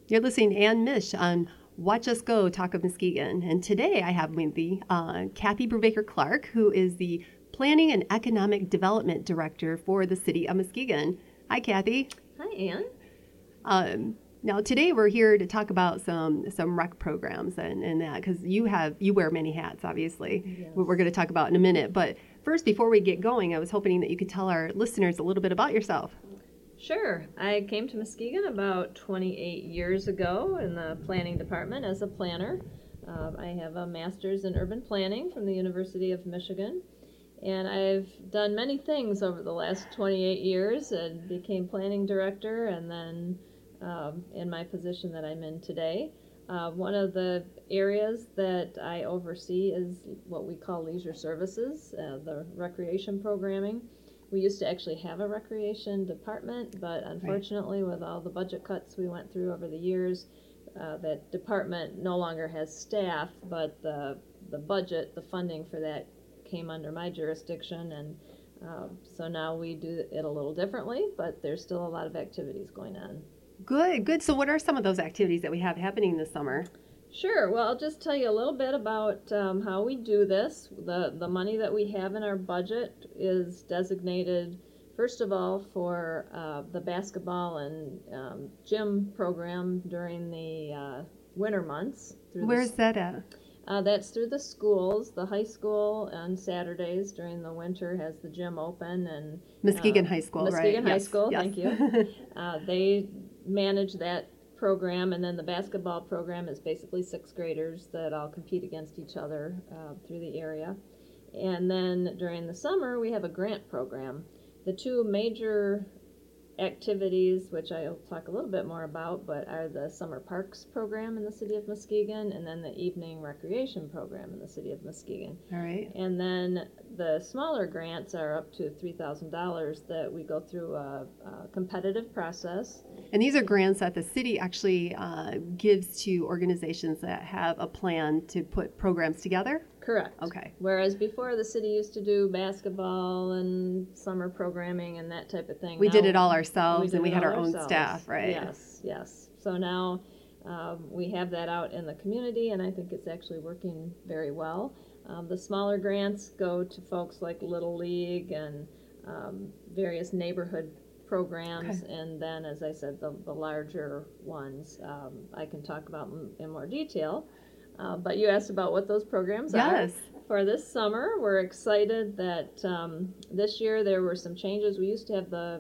You're listening to Ann Mish on Watch Us Go, Talk of Muskegon. And today I have with me Kathy Brubaker-Clark, who is the Planning and Economic Development Director for the City of Muskegon. Hi, Kathy. Hi, Ann. Now today we're here to talk about some rec programs and that, because you wear many hats, obviously. Yes. We're going to talk about in a minute. But first, before we get going, I was hoping that you could tell our listeners a little bit about yourself. Sure. I came to Muskegon about 28 years ago in the planning department as a planner. I have a master's in urban planning from the University of Michigan. And I've done many things over the last 28 years and became planning director and then in my position that I'm in today. One of the areas that I oversee is what we call leisure services, the recreation programming. We used to actually have a recreation department, but unfortunately with all the budget cuts we went through over the years, that department no longer has staff, but the budget, the funding for that came under my jurisdiction, and so now we do it a little differently, but there's still a lot of activities going on. Good. So what are some of those activities that we have happening this summer? Sure. Well, I'll just tell you a little bit about how we do this. The money that we have in our budget is designated, first of all, for the basketball and gym program during the winter months. Where's that at? That's through the schools. The high school on Saturdays during the winter has the gym open. And Muskegon High School, right? Muskegon High School, yes. Thank you. They manage that program, and then the basketball program is basically sixth graders that all compete against each other through the area. And then during the summer, we have a grant program. The two major activities, which I'll talk a little bit more about, but are the summer parks program in the city of Muskegon and then the evening recreation program in the city of Muskegon. All right. And then the smaller grants are up to $3,000 that we go through a competitive process. And these are grants that the city actually gives to organizations that have a plan to put programs together? Correct. Okay. Whereas before the city used to do basketball and summer programming and that type of thing. We did it all ourselves, and we had our own ourselves. staff, right? Yes. So now we have that out in the community, and I think it's actually working very well. The smaller grants go to folks like Little League and various neighborhood programs, Okay. and then, as I said, the larger ones I can talk about in more detail. But you asked about what those programs are. Yes. For this summer, we're excited that this year there were some changes. We used to have the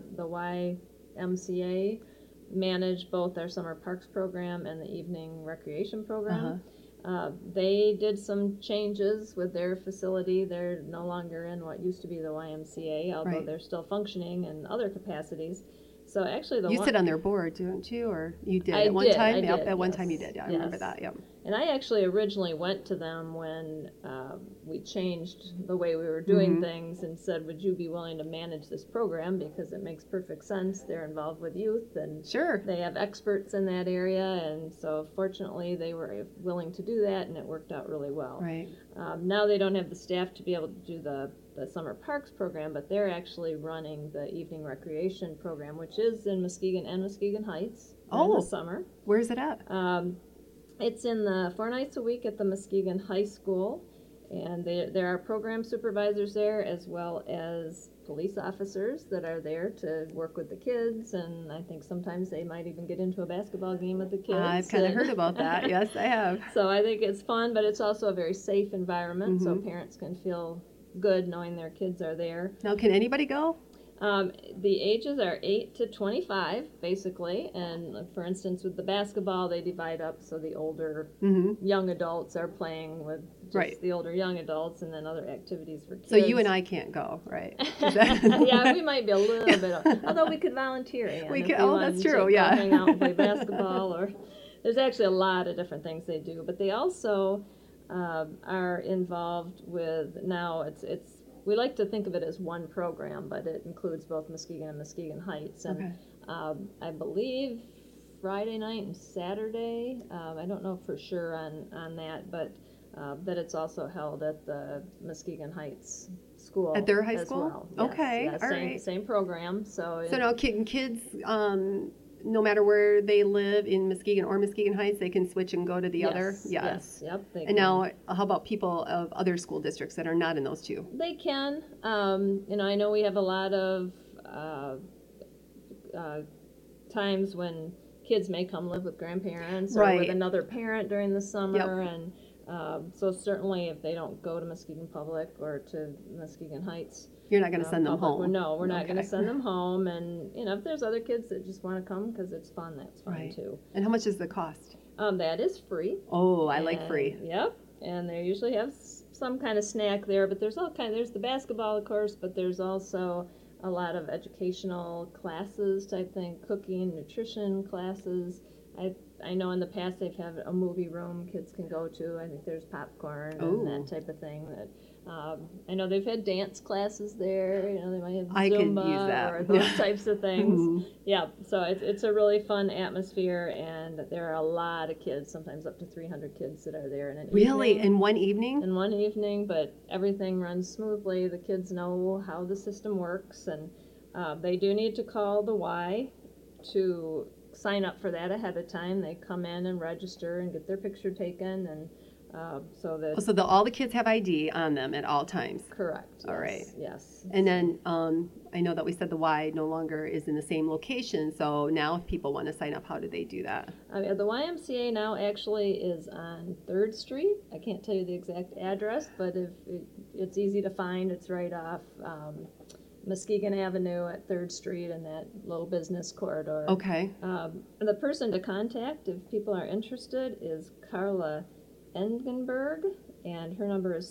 YMCA manage both our summer parks program and the evening recreation program. They did some changes with their facility. They're no longer in what used to be the YMCA, although Right. they're still functioning in other capacities. So actually, You sit on their board, don't you? Or you did I at one did, time? I Yep, did, at one yes. time you did. Yeah, I Yes. remember that. Yep. And I actually originally went to them when we changed the way we were doing things and said, would you be willing to manage this program? Because it makes perfect sense. They're involved with youth and Sure. they have experts in that area. And so fortunately they were willing to do that, and it worked out really well. Right. Now they don't have the staff to be able to do the summer parks program, but they're actually running the evening recreation program, which is in Muskegon and Muskegon Heights in the summer. Where's it at? It's in the 4 nights a week at the Muskegon High School, and there are program supervisors there as well as police officers that are there to work with the kids, and I think sometimes they might even get into a basketball game with the kids. I've kind of heard about that. Yes, I have. So I think it's fun, but it's also a very safe environment, so parents can feel good knowing their kids are there. Now, can anybody go? The ages are 8 to 25, basically, and for instance, with the basketball, they divide up so the older young adults are playing with just the older young adults, and then other activities for kids. So you and I can't go, right? Yeah, we might be a little bit, although we could volunteer. Ann, We if could. we Oh, wanted that's to true. go Yeah. hang out and play basketball, or there's actually a lot of different things they do, but they also are involved with, now it's we like to think of it as one program, but it includes both Muskegon and Muskegon Heights. And I believe Friday night and Saturday, I don't know for sure on that, but that it's also held at the Muskegon Heights school. At their high as school? well. Yes, Okay, yeah, all right. Same program. So So now can kids no matter where they live in Muskegon or Muskegon Heights, they can switch and go to the other? Yes, yep. And now, how about people of other school districts that are not in those two? They can. I know we have a lot of times when kids may come live with grandparents or with another parent during the summer, and so certainly if they don't go to Muskegon Public or to Muskegon Heights, you're not going to send them home. Well, no, we're not going to send them home. And if there's other kids that just want to come because it's fun, that's fine too. And how much is the cost? That is free. Oh, I like free. Yep. And they usually have some kind of snack there, but there's there's the basketball, of course, but there's also a lot of educational classes type thing, cooking, nutrition classes. I know in the past they've had a movie room kids can go to. I think there's popcorn and that type of thing. That I know they've had dance classes there. They might have Zumba or those types of things. Yeah, so it's a really fun atmosphere, and there are a lot of kids, sometimes up to 300 kids that are there in an evening. Really? In one evening? In one evening, but everything runs smoothly. The kids know how the system works, and they do need to call the Y to sign up for that ahead of time. They come in and register and get their picture taken, and so all the kids have ID on them at all times. Correct. All right. Yes. And then I know that we said the Y no longer is in the same location. So now, if people want to sign up, how do they do that? The YMCA now actually is on 3rd Street. I can't tell you the exact address, but it's easy to find. It's right off Muskegon Avenue at 3rd Street in that little business corridor. Okay. The person to contact, if people are interested, is Carla Engenberg, and her number is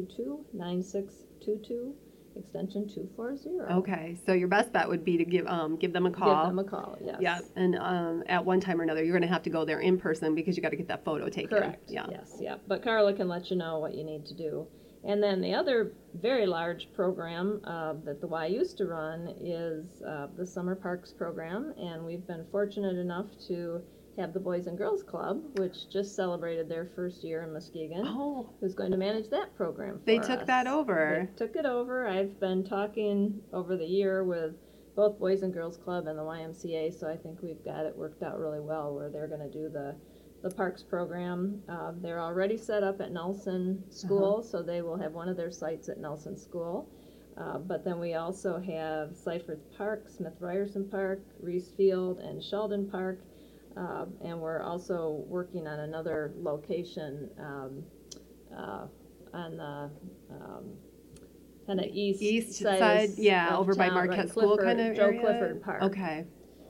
722-9622, extension 240. Okay, so your best bet would be to give them a call. Give them a call, yes. Yeah, and at one time or another, you're going to have to go there in person because you got to get that photo taken. Correct. Yeah. Yes. Yeah. But Carla can let you know what you need to do. And then the other very large program that the Y used to run is the Summer Parks program, and we've been fortunate enough to have the Boys and Girls Club, which just celebrated their first year in Muskegon, who's going to manage that program for us. They took that over. They took it over. I've been talking over the year with both Boys and Girls Club and the YMCA, so I think we've got it worked out really well where they're going to do the Parks program. They're already set up at Nelson School, so they will have one of their sites at Nelson School. But then we also have Seifert Park, Smith Ryerson Park, Reese Field, and Sheldon Park. And we're also working on another location on the kind of east side, over by Marquette School kind of Joe area? Clifford Park. Okay.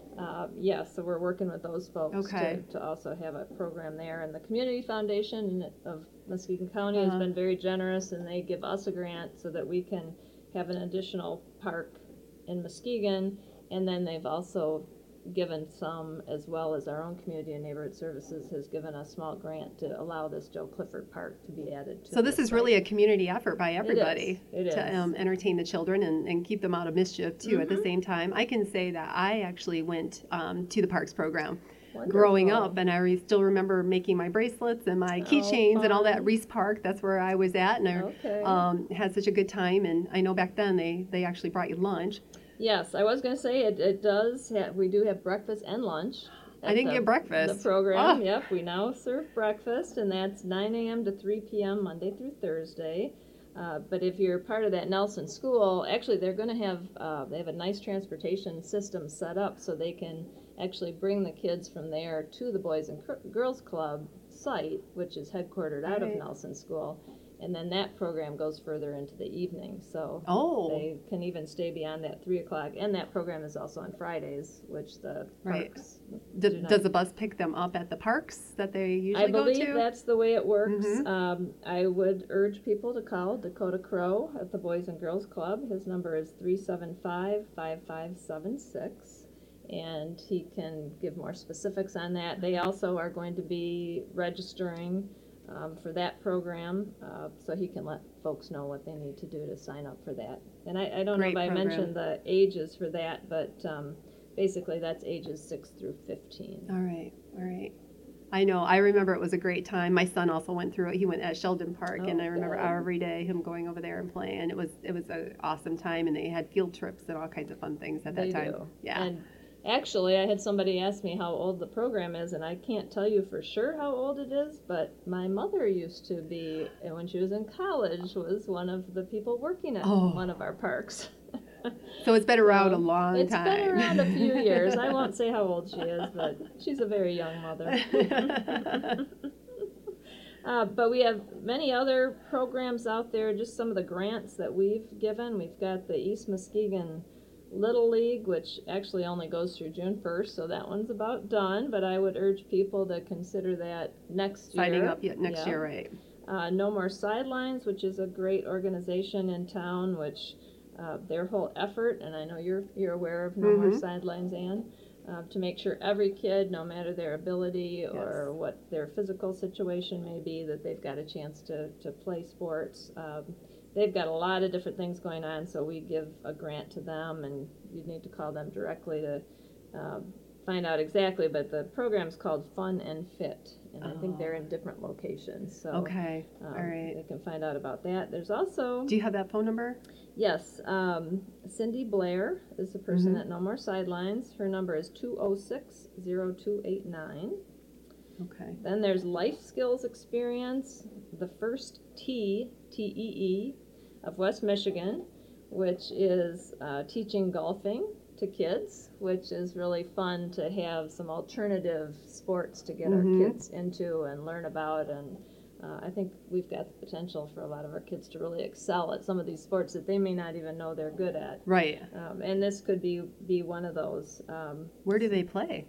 So we're working with those folks to also have a program there. And the Community Foundation of Muskegon County has been very generous, and they give us a grant so that we can have an additional park in Muskegon. And then they've also given some, as well as our own Community and Neighborhood Services has given a small grant to allow this Joe Clifford Park to be added to. So this is really a community effort by everybody to entertain the children and keep them out of mischief too at the same time. I can say that I actually went to the Parks program growing up, and I still remember making my bracelets and my keychains and all that. Reese Park, that's where I was at, and I had such a good time. And I know back then they actually brought you lunch. Yes, I was going to say it does. We do have breakfast and lunch. I didn't get breakfast. The program, Yep, we now serve breakfast, and that's 9 a.m. to 3 p.m. Monday through Thursday. But if you're part of that Nelson School, actually they're going to have they have a nice transportation system set up so they can actually bring the kids from there to the Boys and Girls Club site, which is headquartered out of Nelson School. And then that program goes further into the evening, so they can even stay beyond that 3 o'clock. And that program is also on Fridays, which the parks does the bus pick them up at the parks that they usually go to? I believe that's the way it works. I would urge people to call Dakota Crow at the Boys and Girls Club. His number is 375-5576. And he can give more specifics on that. They also are going to be registering for that program, so he can let folks know what they need to do to sign up for that. And I don't know if I mentioned the ages for that, but basically that's ages 6 through 15. All right. I know. I remember it was a great time. My son also went through it. He went at Sheldon Park, and I remember every day him going over there and playing. It was an awesome time, and they had field trips and all kinds of fun things at that time. Do. Yeah. And Actually, I had somebody ask me how old the program is, and I can't tell you for sure how old it is, but my mother used to be, when she was in college, was one of the people working at one of our parks. So it's been around a long time. It's been around a few years. I won't say how old she is, but she's a very young mother. But we have many other programs out there, just some of the grants that we've given. We've got the East Muskegon Little League, which actually only goes through June 1st, so that one's about done, but I would urge people to consider that next year. Signing up next year, right. No More Sidelines, which is a great organization in town, which their whole effort, and I know you're aware of No More Sidelines, Ann, to make sure every kid, no matter their ability or what their physical situation may be, that they've got a chance to play sports. They've got a lot of different things going on, so we give a grant to them, and you need to call them directly to find out exactly, but the program's called Fun and Fit, and I think they're in different locations. So all right. They can find out about that. There's also... Do you have that phone number? Yes. Cindy Blair is the person at No More Sidelines. Her number is 206-0289. Okay. Then there's Life Skills Experience, the First TEE of West Michigan, which is teaching golfing to kids, which is really fun to have some alternative sports to get our kids into and learn about. And I think we've got the potential for a lot of our kids to really excel at some of these sports that they may not even know they're good at. Right. And this could be one of those. Where do they play?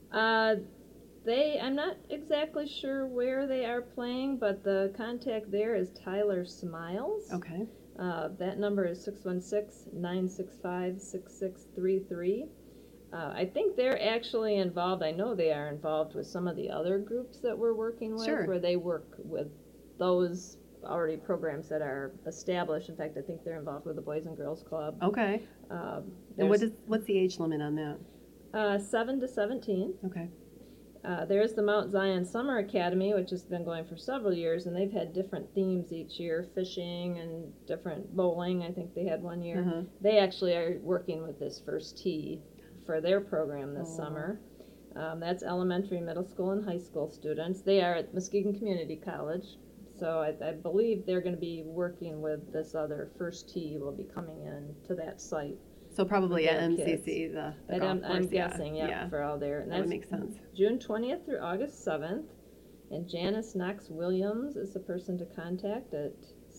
I'm not exactly sure where they are playing, but the contact there is Tyler Smiles. Okay. That number is 616-965-6633. I think they're actually involved. I know they are involved with some of the other groups that we're working with, where they work with those already programs that are established. In fact, I think they're involved with the Boys and Girls Club. Okay. And what's the age limit on that? 7 to 17. Okay. There's the Mount Zion Summer Academy, which has been going for several years, and they've had different themes each year, fishing and different bowling. I think they had one year. They actually are working with this First Tee for their program this summer. That's elementary, middle school, and high school students. They are at Muskegon Community College, so I believe they're going to be working with this other First Tee will be coming in to that site. So probably at MCC, the golf course. I'm guessing, for all there. And that would make sense. June 20th through August 7th. And Janice Knox Williams is the person to contact at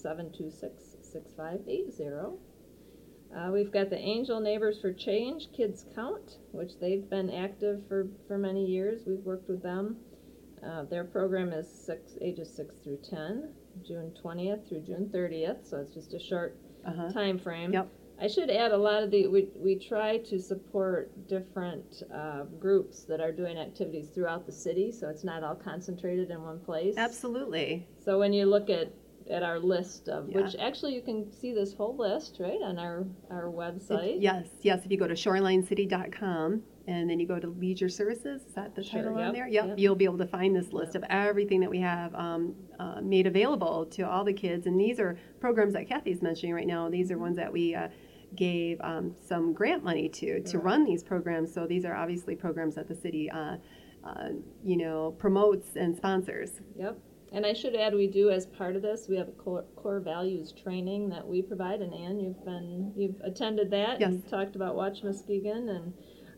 726-6580. We've got the Angel Neighbors for Change Kids Count, which they've been active for many years. We've worked with them. Their program is ages 6 through 10, June 20th through June 30th, so it's just a short time frame. Yep. I should add a lot of we try to support different groups that are doing activities throughout the city, so it's not all concentrated in one place. Absolutely. So when you look at our list of, which actually you can see this whole list, right, on our website. Yes. If you go to shorelinecity.com and then you go to Leisure Services, is that the title on there? Yep. You'll be able to find this list of everything that we have made available to all the kids. And these are programs that Kathy's mentioning right now. These are ones that we gave some grant money to run these programs. So these are obviously programs that the city promotes and sponsors. Yep. And I should add, we do, as part of this, we have a core values training that we provide. And Ann, you've attended that and talked about Watch Muskegon, and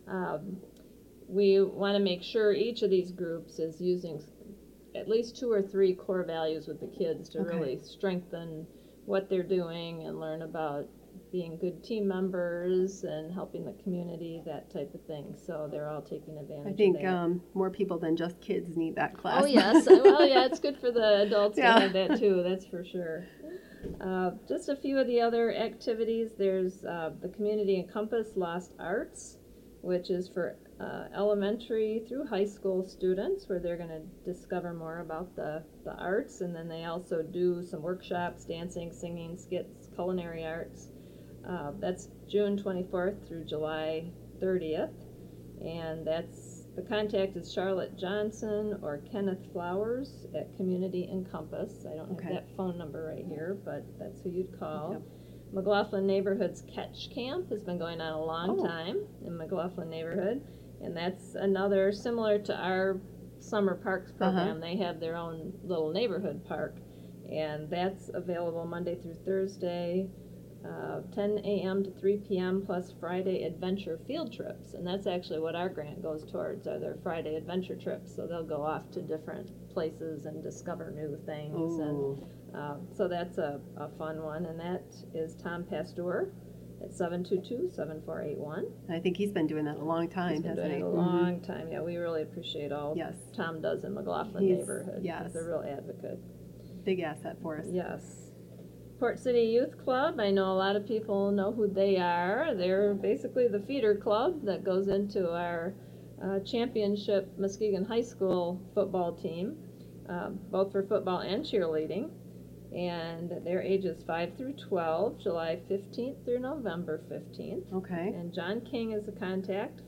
we want to make sure each of these groups is using at least 2 or 3 core values with the kids to really strengthen what they're doing and learn about being good team members and helping the community, that type of thing. So they're all taking advantage I think of that. More people than just kids need that class. Oh, yes. Well, yeah, it's good for the adults to have that, too. That's for sure. Just a few of the other activities. There's the Community Encompass Lost Arts, which is for elementary through high school students, where they're going to discover more about the arts. And then they also do some workshops, dancing, singing, skits, culinary arts. That's June 24th through July 30th, and the contact is Charlotte Johnson or Kenneth Flowers at Community Encompass. I don't have that phone number right here, but that's who you'd call. McLaughlin Neighborhood's Catch Camp has been going on a long Oh. time in McLaughlin Neighborhood, and that's another similar to our summer parks program. They have their own little neighborhood park, and that's available Monday through Thursday, 10 a.m. to 3 p.m. plus Friday adventure field trips, and that's actually what our grant goes towards, are their Friday adventure trips. So they'll go off to different places and discover new things. Ooh. And so that's a fun one, and that is Tom Pasteur at 722-7481. I think he's been doing that a long time, He's been hasn't doing he? it a long time. Yeah, we really appreciate all Yes. Tom does in McLaughlin He's- Neighborhood. yes. He's a real advocate. Big asset for us. Yes. Port City Youth Club, I know a lot of people know who they are. They're basically the feeder club that goes into our championship Muskegon High School football team, both for football and cheerleading. And their ages 5 through 12, July 15th through November 15th. Okay. And John King is the contact,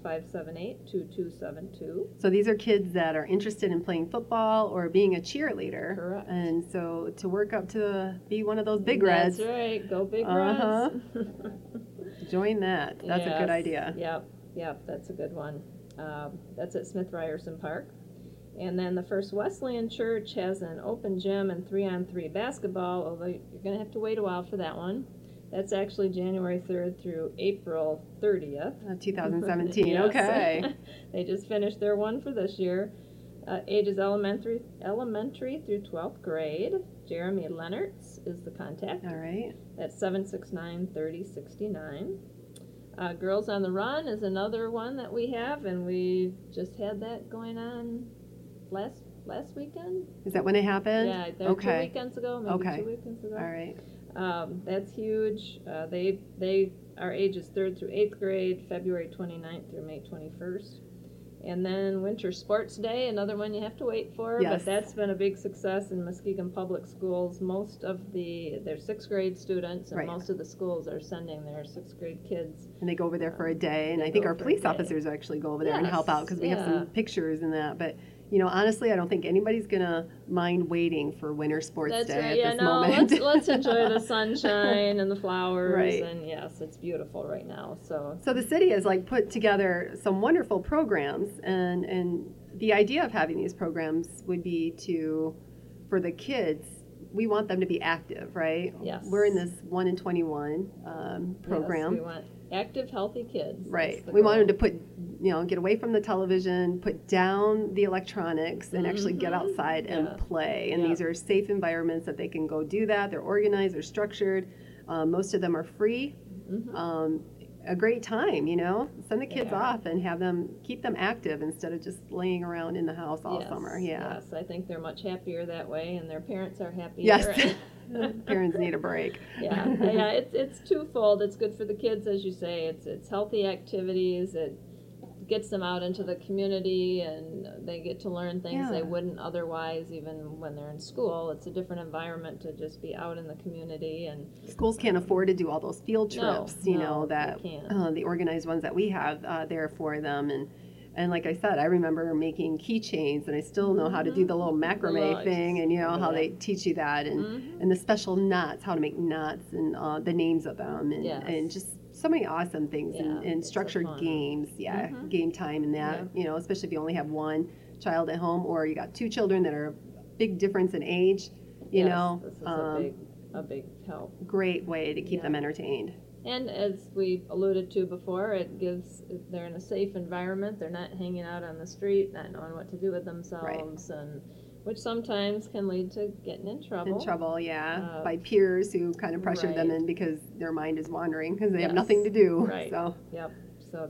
578-2272. So these are kids that are interested in playing football or being a cheerleader. Correct. And so to work up to be one of those big That's reds, right, go Big Uh-huh. Reds. join that. That's a good Yes. idea. Yep, that's a good one. That's at Smith Ryerson Park. And then the First Wesleyan Church has an open gym and 3-on-3 basketball, although you're going to have to wait a while for that one. That's actually January 3rd through April 30th. 2017. Yes. Okay. They just finished their one for this year. Ages elementary through 12th grade. Jeremy Leonards is the contact. All right. That's 769-3069. Girls on the Run is another one that we have, and we just had that going on last weekend. Is that when it happened? Yeah, Okay. 2 weekends ago, maybe Okay. 2 weekends ago. All right. That's huge. They are ages 3rd through 8th grade, February 29th through May 21st. And then Winter Sports Day, another one you have to wait for, Yes. but that's been a big success in Muskegon Public Schools. Most of their 6th grade students and Right. most of the schools are sending their 6th grade kids. And they go over there for a day, and They I think go our for a police day. officers actually go over there and Yes, help out because we have yeah. some pictures and that. But honestly, I don't think anybody's gonna mind waiting for Winter Sports That's Day right. at Yeah, this no, moment. let's enjoy the sunshine and the flowers. Right. And yes, it's beautiful right now. So So the city has put together some wonderful programs, and the idea of having these programs would be for the kids, we want them to be active, right? Yes. We're in this 1 in 21 program. yes, we want active, healthy kids. Right. That's the We want them goal. to get away from the television, put down the electronics, and actually get Mhm. outside and Yeah. play. And Yeah. these are safe environments that they can go do that. They're organized, they're structured. Most of them are free. Mhm. A great time, Send the kids Yeah. off and keep them active instead of just laying around in the house all Yes, summer. Yeah. Yes, I think they're much happier that way, and their parents are happier. Yes. Parents need a break. yeah. It's twofold. It's good for the kids, as you say. It's healthy activities. It gets them out into the community, and they get to learn things they Yeah. wouldn't otherwise, even when they're in school. It's a different environment to just be out in the community. And Schools can't afford to do all those field No, trips, no, that they can't. the organized ones that we have there for them. And like I said, I remember making keychains, and I still know how to do the little macrame Right. thing, and how Yeah. they teach you that, and Mhm. and the special knots, how to make knots, and the names of them, and Yes. and just so many awesome things, Yeah, and it's so structured fun. games, Mhm. game time, and that, especially if you only have one child at home, or you got two children that are a big difference in age, Yes, know, this is a big help. great way to keep Yeah. them entertained. And as we alluded to before, they're in a safe environment. They're not hanging out on the street, not knowing what to do with themselves, and which sometimes can lead to getting in trouble. In trouble, by peers who kind of pressure them right. in because their mind is wandering because they have Yes. nothing to do. Right. So Yep. So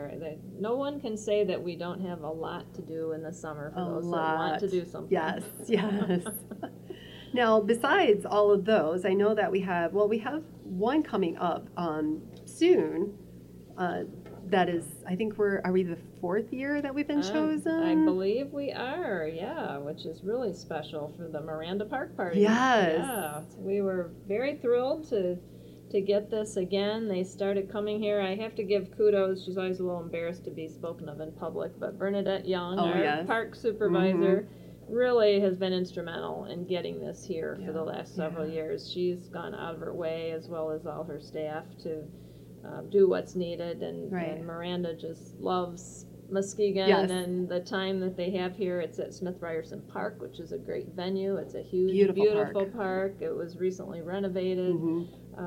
no one can say that we don't have a lot to do in the summer for a those that lot. want to do something. Yes, yes. Now, besides all of those, I know that we have one coming up soon. That is, I think are we the 4th year that we've been chosen? I believe we are, yeah, which is really special for the Miranda Park Party. Yes. Yeah, we were very thrilled to get this again. They started coming here. I have to give kudos. She's always a little embarrassed to be spoken of in public, but Bernadette Young, Oh, our yes. park supervisor, really has been instrumental in getting this here for the Yeah, last several yeah. years. She's gone out of her way, as well as all her staff, to do what's needed. Right. And Miranda just loves Muskegon, Yes. and the time that they have here, it's at Smith Ryerson Park, which is a great venue. It's a huge, Beautiful park. It was recently renovated. Mm-hmm.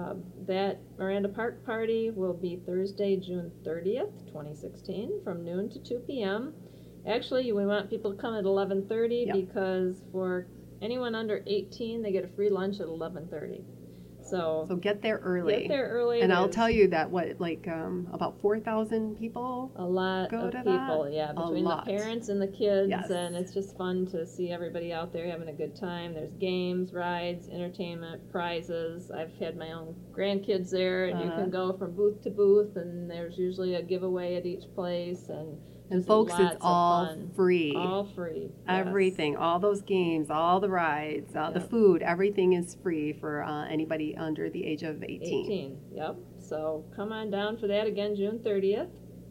That Miranda Park party will be Thursday, June 30th, 2016, from noon to 2 p.m. Actually, we want people to come at 11:30 Yep. because for anyone under 18, they get a free lunch at 11:30. So get there early. get there early. And I'll There's tell you that about 4,000 people. a lot go of to people, that? yeah, A between the lot. parents and the kids, Yes. and it's just fun to see everybody out there having a good time. There's games, rides, entertainment, prizes. I've had my own grandkids there, and you Uh-huh. can go from booth to booth, and there's usually a giveaway at each place, and And just folks, lots it's of all fun. free. All free. Yes. Everything, all those games, all the rides, the Yep. food, everything is free for anybody under the age of 18. 18, yep. So come on down for that again, June 30th.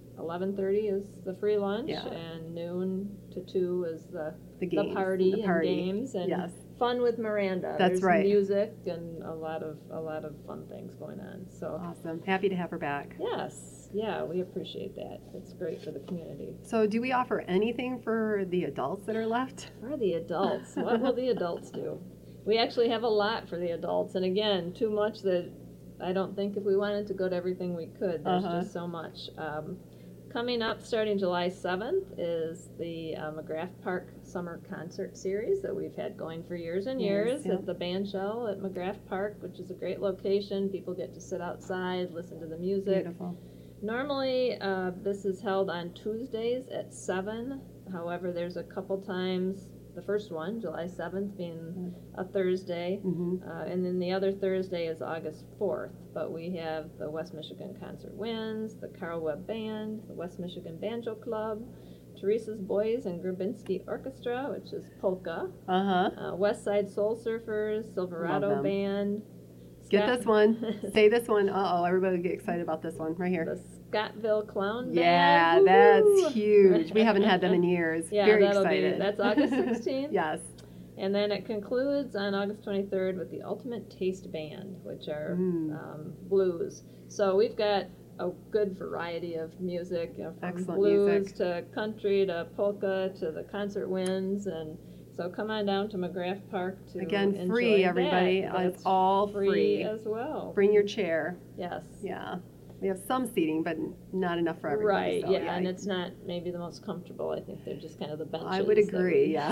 11:30 is the free lunch, Yeah. and noon to 2 is the games, party the party. and games, and Yes. fun with Miranda. That's There's right. music and a lot of fun things going on. So Awesome. Happy to have her back. yes, yeah, we appreciate that. It's great for the community. So do we offer anything for the adults that are left? For the adults, what will the adults do? We actually have a lot for the adults, and again, too much that I don't think if we wanted to go to everything we could. There's Uh-huh. just so much. Coming up starting July 7th is the McGrath Park Summer Concert Series that we've had going for years and years yeah. at the Bandshell at McGrath Park, which is a great location. People get to sit outside, listen to the music. Beautiful. Normally, this is held on Tuesdays at 7. However, there's a couple times, the first one, July 7th, being a Thursday, Mm-hmm. and then the other Thursday is August 4th. But we have the West Michigan Concert Winds, the Carl Webb Band, the West Michigan Banjo Club, Teresa's Boys and Grabinski Orchestra, which is polka, Uh-huh. West Side Soul Surfers, Silverado Love them. Band. Get Scott- this one. Say this one. Uh-oh, everybody will get excited about this one right here. The Scottville Clown Band. Yeah, Woo-hoo! that's huge. We haven't had them in years. Yeah, Very that'll excited. that's August 16th. Yes. And then it concludes on August 23rd with the Ultimate Taste Band, which are blues. So we've got a good variety of music, from Excellent blues music. to country to polka to the concert winds. And so come on down to McGrath Park to Again, enjoy free, that. everybody. That's It's all free. as well. Bring your chair. Yes. Yeah. We have some seating, but not enough for everybody. Right, so, yeah, and it's not maybe the most comfortable. I think they're just kind of the benches. I would that agree, we- yeah.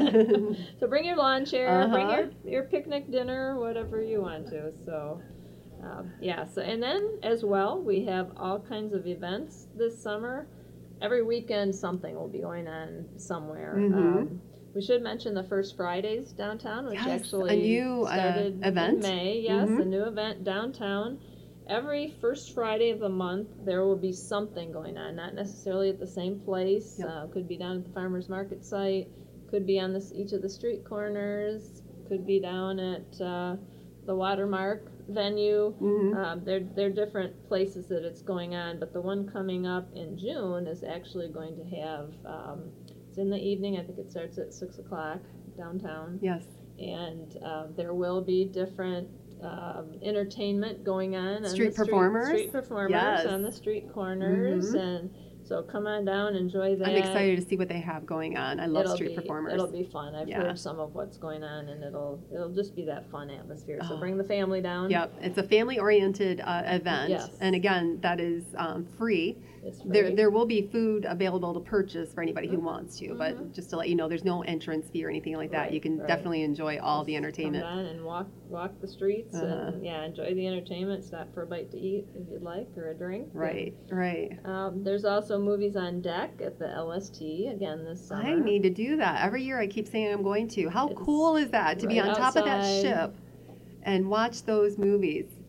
So bring your lawn chair, bring Uh-huh. your picnic dinner, whatever you want to. So, yeah. So and then as well, we have all kinds of events this summer. Every weekend, something will be going on somewhere. Mhm. We should mention the First Fridays downtown, which Yes, actually a new, started event. in May. Yes, Mhm. a new event downtown. Every first Friday of the month, there will be something going on. Not necessarily at the same place. Yep. Could be down at the farmers market site. Could be on each of the street corners. Could be down at the Watermark venue. Mhm. They're different places that it's going on. But the one coming up in June is actually going to have. It's in the evening. I think it starts at 6:00 downtown. Yes. And there will be different entertainment going on. Street performers? Street performers Yes. on the street corners. Mhm. And so come on down, enjoy that. I'm excited to see what they have going on. I love street be, performers. It'll be fun. I've Yeah. heard some of what's going on, and it'll just be that fun atmosphere. So Oh. bring the family down. Yep, it's a family-oriented event, Yes. and again, that is free. It's free. There will be food available to purchase for anybody who Mhm. wants to, Mhm. but just to let you know, there's no entrance fee or anything like that. Right, You can right. definitely enjoy all the Just entertainment. Come down and walk the streets, Uh-huh. and enjoy the entertainment. Stop for a bite to eat if you'd like, or a drink. Right, right. There's also movies on deck at the LST again this summer. I need to do that. Every year I keep saying I'm going to. How It's cool is that to be right on top of that outside. ship and watch those movies?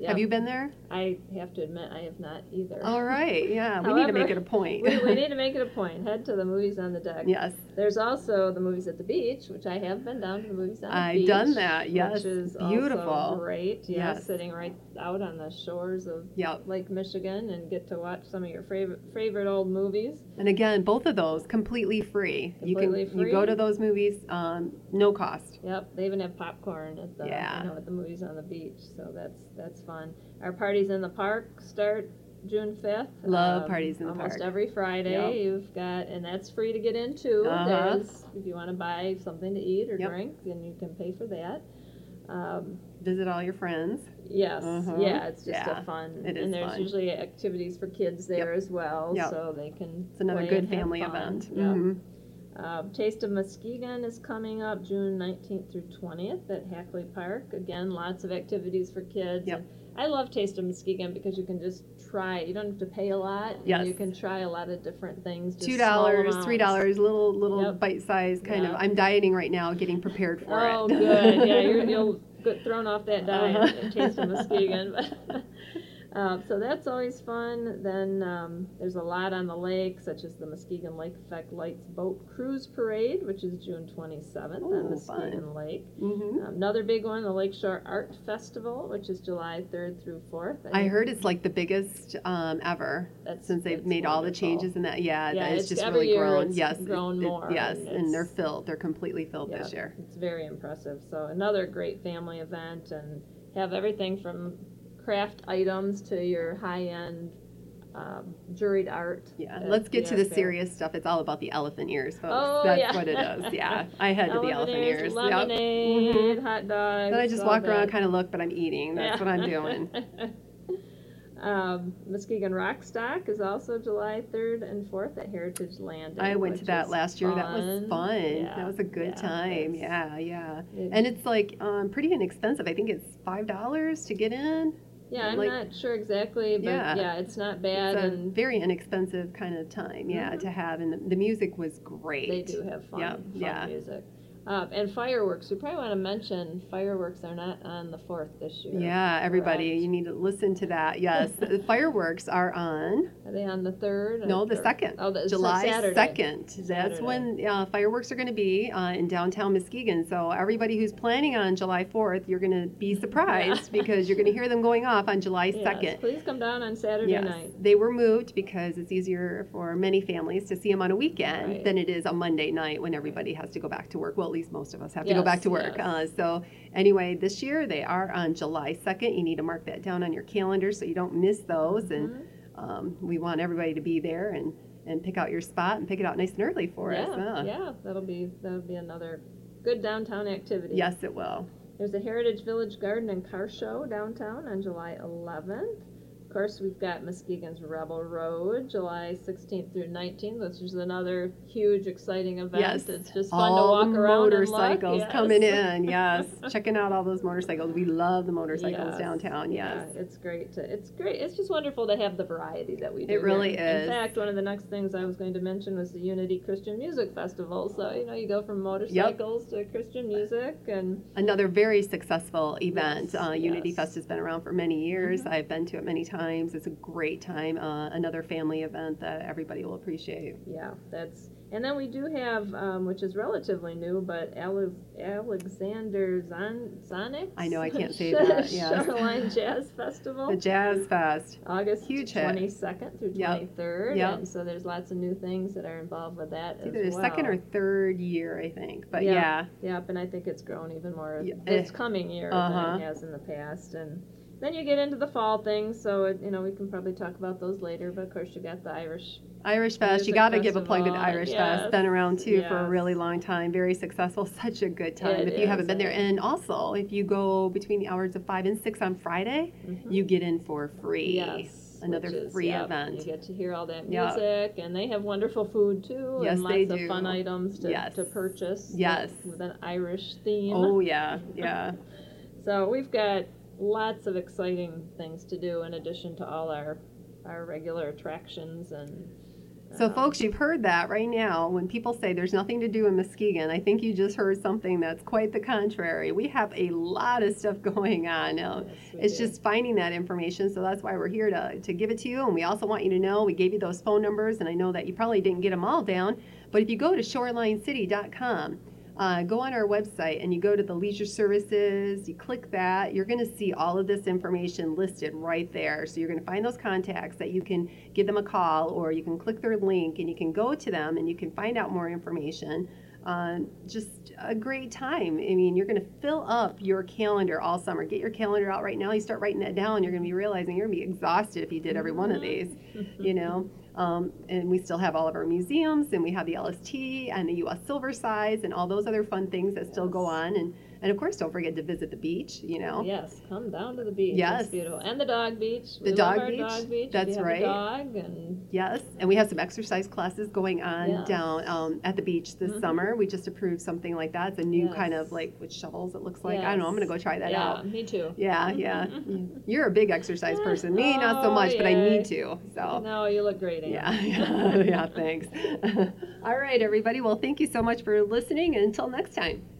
Yeah. Have you been there? I have to admit, I have not either. All right. Yeah, we need to make it a point. we need to make it a point. Head to the movies on the deck. Yes. There's also the movies at the beach, which I have been down to the movies on the beach. I've done that. Yes. Which is beautiful. Also great. Yeah, yes. Sitting right out on the shores of yep. Lake Michigan and get to watch some of your favorite old movies. And again, both of those completely free. Completely free. You go to those movies, no cost. Yep. They even have popcorn at the at the movies on the beach, so that's fun. Our parties in the park start June 5th. Love parties in the park. Almost every Friday you've got, and that's free to get into. There's, if you want to buy something to eat or drink, then you can pay for that. Visit all your friends. Yes. Yeah, it's just a fun. It is and there's fun. Usually activities for kids there as well, so they can. It's another good family event. Taste of Muskegon is coming up June 19th through 20th at Hackley Park. Again, lots of activities for kids. Yep. And I love Taste of Muskegon because you can just try. You don't have to pay a lot. Yes. You can try a lot of different things. $2, $3, little bite size kind of. I'm dieting right now, getting prepared for it. Oh, good. Yeah, you'll get thrown off that diet at Taste of Muskegon. So that's always fun. Then there's a lot on the lake, such as the Muskegon Lake Effect Lights Boat Cruise Parade, which is June 27th on Muskegon Lake. Another big one, the Lakeshore Art Festival, which is July 3rd through 4th. I heard it's like the biggest ever since they've made all the changes in that. Yeah, it's just really grown. It's grown more. Yes, and they're filled. They're completely filled this year. It's very impressive. So another great family event, and have everything from craft items to your high-end juried art. Yeah, let's get to the serious stuff. It's all about the elephant ears, folks. Oh, That's what it is. Yeah, I head to the elephant ears. Lemonade, hot dogs. Then I just walk around, kind of look, but I'm eating. That's what I'm doing. Muskegon Rockstock is also July 3rd and 4th at Heritage Landing. I went to that last year. That was fun. Yeah, that was a good time. Yeah. And it's like pretty inexpensive. I think it's $5 to get in. Yeah, I'm not sure exactly, but it's not bad. It's a very inexpensive kind of time, to have. And the music was great. They do have fun music. And fireworks. We probably want to mention fireworks are not on the 4th this year. Yeah, everybody, you need to listen to that. Yes, the fireworks are on. Are they on the 3rd? No, the 2nd. Oh, July Saturday. 2nd. That's when fireworks are going to be in downtown Muskegon. So everybody who's planning on July 4th, you're going to be surprised because you're going to hear them going off on July 2nd. Please come down on Saturday night. They were moved because it's easier for many families to see them on a weekend than it is a Monday night when everybody has to go back to work. Well, at least most of us have to go back to work. So anyway, this year they are on July 2nd. You need to mark that down on your calendar so you don't miss those. And we want everybody to be there and pick out your spot and pick it out nice and early for us. Yeah, that'll be another good downtown activity. Yes, it will. There's a Heritage Village Garden and Car Show downtown on July 11th. Of course, we've got Muskegon's Rebel Road, July 16th through 19th, which is another huge, exciting event. Yes. It's just fun to walk around motorcycles and look. coming in, checking out all those motorcycles. We love the motorcycles downtown, Yeah, it's great. It's great. It's just wonderful to have the variety that we do. It really here. is. In fact, one of the next things I was going to mention was the Unity Christian Music Festival. So, you go from motorcycles to Christian music. And another very successful event. Unity Fest has been around for many years. I've been to it many times. It's a great time. Another family event that everybody will appreciate. Yeah, and then we do have, which is relatively new, but Alexander Zonic. I know I can't say that. Shoreline Jazz Festival. The Jazz Fest. August huge 22nd through 23rd. Yep. And so there's lots of new things that are involved with that as well. Either the second or third year, I think. But Yep, and I think it's grown even more this coming year than it has in the past. And then you get into the fall things, so we can probably talk about those later. But of course, you got the Irish Fest. You got to give a plug to the Irish Fest. Been around too for a really long time. Very successful. Such a good time. If you haven't been there, and also if you go between the hours of 5 and 6 on Friday, you get in for free. Yes, another free event. You get to hear all that music, and they have wonderful food too, and lots of fun items to purchase. Yes, with an Irish theme. Oh yeah. So we've got lots of exciting things to do in addition to all our regular attractions and So, folks, you've heard that right now. When people say there's nothing to do in Muskegon, I think you just heard something that's quite the contrary. We have a lot of stuff going on. It's just finding that information. So that's why we're here to give it to you. And we also want you to know we gave you those phone numbers, and I know that you probably didn't get them all down. But if you go to shorelinecity.com, go on our website and you go to the leisure services, you click that, you're going to see all of this information listed right there. So you're going to find those contacts that you can give them a call, or you can click their link and you can go to them and you can find out more information. Just a great time. I mean, you're going to fill up your calendar all summer. Get your calendar out right now. You start writing that down, you're going to be realizing you're going to be exhausted if you did every one of these, you know. And we still have all of our museums, and we have the LST and the U.S. Silversides and all those other fun things that still go on. And of course, don't forget to visit the beach, you know. Yes, come down to the beach. Yes. It's beautiful. And the dog beach. The dog beach. That's right. Dog and yes, and we have some exercise classes going on down at the beach this summer. We just approved something like that. It's a new kind of like with shovels, it looks like. I don't know. I'm going to go try that out. Yeah, me too. Yeah. You're a big exercise person. Me, not so much, but I need to. So. No, you look great, Anne. Yeah, thanks. All right, everybody. Well, thank you so much for listening, and until next time.